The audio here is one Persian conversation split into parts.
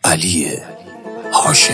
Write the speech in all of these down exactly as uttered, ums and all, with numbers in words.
علی هاشمی.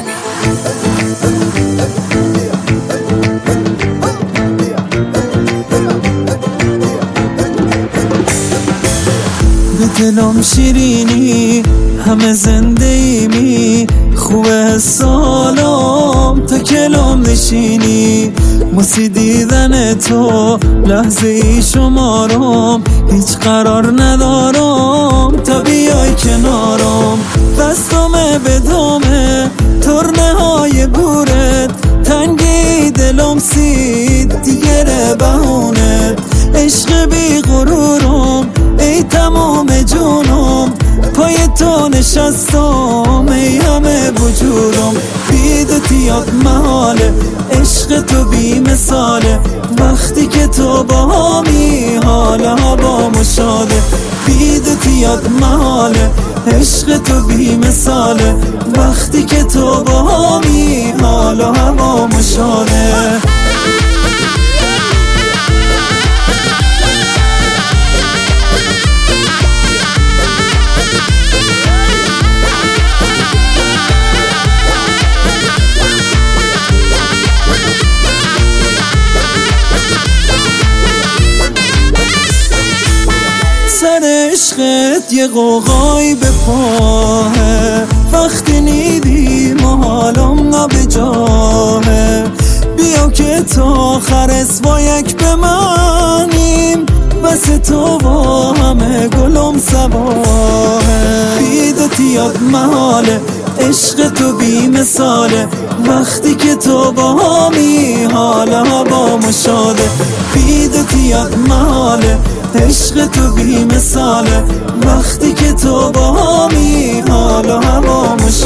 به دلم شیرینی همه زنده ایمی، خوبه سالم تا کلام نشینی، موسی دیدن تو لحظه ای شمارم، هیچ قرار ندارم تا بیای کنارم، دستم به دامه ترنه های گورت، تنگی دلم سید دیگر بهونت، عشق بی غرورم ای تمام جونم، پای تو نشستم ای همه وجودم، بیدتیات محاله عشق تو بی مثاله، وقتی که تو با همی حالا هوا مشاده، بیدتیات محاله عشق تو بی مثاله، وقتی که تو با همی حالا هوا مشاده. سر عشقت یه قوقای به پاه، وقتی نیدیم و حالم نبجاهه، بیا که تا آخر اسوا یک بمانیم، بس تو با همه گلم سواهه، بیدتیات محاله عشق تو بی مثاله، وقتی که تو با همی حالا هوا مشاده، بیدتیات محاله عشق تو بی مثاله، وقتی که تو با همی حالا هوا مشاده.